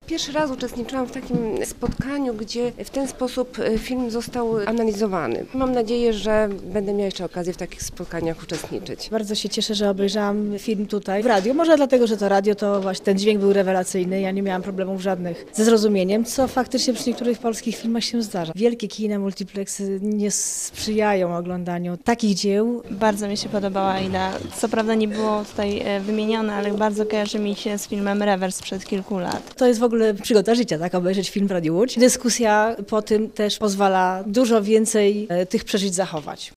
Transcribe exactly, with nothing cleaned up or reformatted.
Pierwszy raz uczestniczyłam w takim spotkaniu, gdzie w ten sposób film został analizowany. Mam nadzieję, że będę miała jeszcze okazję w takich spotkaniach uczestniczyć. Bardzo się cieszę, że obejrzałam film tutaj w radiu. Może dlatego, że to radio, to właśnie ten dźwięk był rewelacyjny. Ja nie miałam problemów żadnych ze zrozumieniem, co faktycznie przy niektórych polskich filmach się zdarza. Wielkie kina, multiplexy nie sprzyjają oglądaniu takich dzieł. Bardzo mi się podobała Ida. Co prawda nie było tutaj wymienione, ale bardzo kojarzy mi się z filmem Rewers sprzed kilku lat. To jest w ogóle przygoda życia, tak? Obejrzeć film w Radiu Łódź. Dyskusja po tym też pozwala dużo więcej tych przeżyć zachować.